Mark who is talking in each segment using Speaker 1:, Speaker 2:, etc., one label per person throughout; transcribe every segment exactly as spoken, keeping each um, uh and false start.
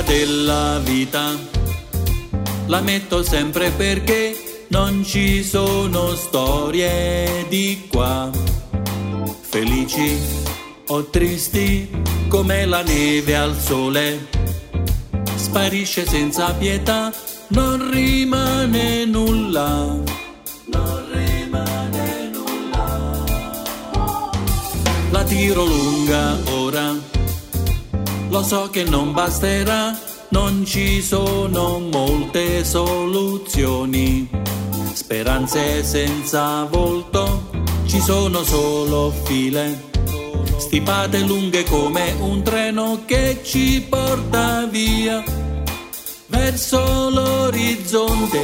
Speaker 1: della vita la metto sempre perché non ci sono storie di qua, felici o tristi come la neve al sole, sparisce senza pietà, non rimane nulla, non rimane nulla. La tiro lunga ora, lo so che non basterà, non ci sono molte soluzioni, speranze senza volto, ci sono solo file, stipate lunghe come un treno che ci porta via verso l'orizzonte.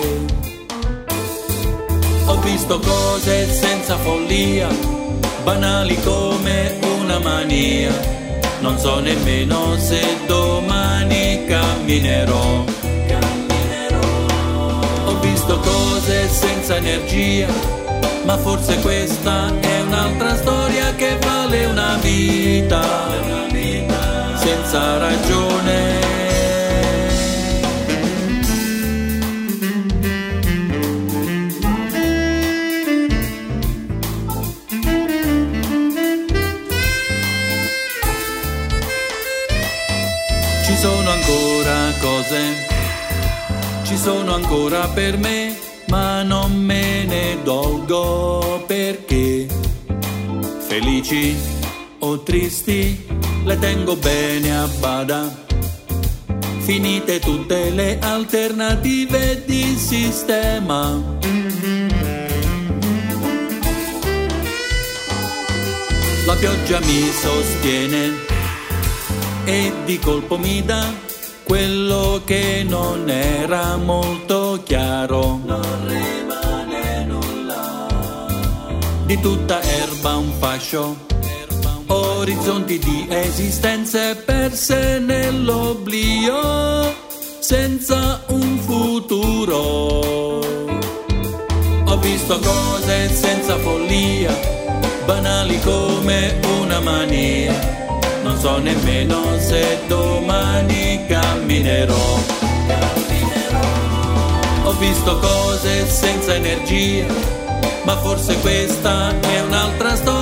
Speaker 1: Ho visto cose senza follia, banali come una mania, non so nemmeno se domani camminerò. Camminerò. Ho visto cose senza energia, ma forse questa è un'altra storia che vale una vita, una vita senza ragione. Ci sono ancora cose, ci sono ancora per me, ma non me ne dolgo perché felici o tristi le tengo bene a bada, finite tutte le alternative di sistema. La pioggia mi sostiene e di colpo mi dà quello che non era molto chiaro. Non rimane nulla. Di tutta erba un fascio, orizzonti di esistenze perse nell'oblio, senza un futuro. Ho visto cose senza follia, banali come una mania, non so nemmeno se domani camminerò. Camminerò. Ho visto cose senza energia, ma forse questa è un'altra storia